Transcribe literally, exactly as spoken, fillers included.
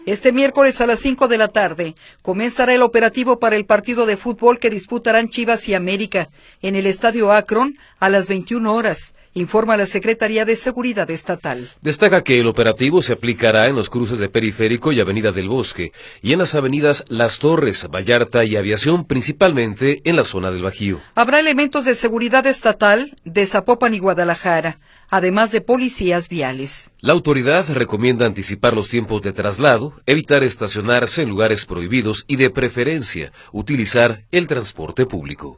Este miércoles a las cinco de la tarde comenzará el operativo para el partido de fútbol que disputarán Chivas y América en el Estadio Akron a las veintiuna horas, informa la Secretaría de Seguridad Estatal. Destaca que el operativo se aplicará en los cruces de Periférico y Avenida del Bosque y en las avenidas Las Torres, Vallarta y Aviación, principalmente en la zona del Bajío. Habrá elementos de seguridad estatal de Zapopan y Guadalajara, además de policías viales. La autoridad recomienda anticipar los tiempos de traslado, evitar estacionarse en lugares prohibidos y, de preferencia, utilizar el transporte público.